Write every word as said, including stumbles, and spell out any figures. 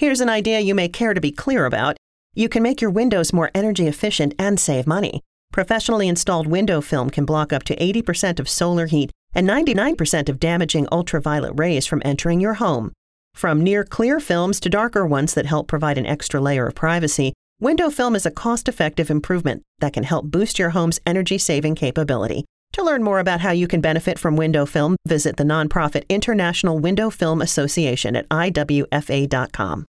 Here's an idea you may care to be clear about. You can make your windows more energy efficient and save money. Professionally installed window film can block up to eighty percent of solar heat and ninety-nine percent of damaging ultraviolet rays from entering your home. From near-clear films to darker ones that help provide an extra layer of privacy, window film is a cost-effective improvement that can help boost your home's energy-saving capability. To learn more about how you can benefit from window film, visit the nonprofit International Window Film Association at I W F A dot com.